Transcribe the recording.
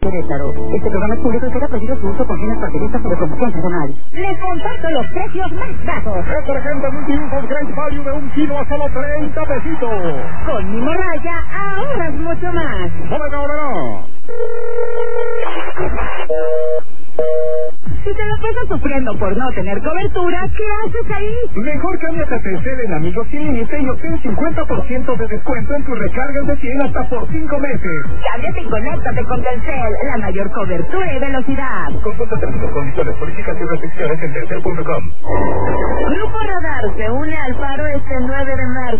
Querétaro. Este programa es público y queda prohibido su uso con fines partidistas o de promoción personal. Les comparto los precios más bajos. Detergente multiusos Great Value de 1 kilo a solo 30 pesitos. Con mi morralla ahorras mucho más. ¡Ahora! Si te lo pasas sufriendo por no tener cobertura, ¿qué haces ahí? Mejor cámbiate a Telcel en Amigos Sin Límite y obtén 50% de descuento en tus recargas de 100 hasta por 5 meses. Cámbiate y conéctate con Telcel, la mayor cobertura y velocidad. Consulta términos, condiciones, políticas y restricciones en telcel.com. Grupo Radar se une al paro este 9 de marzo.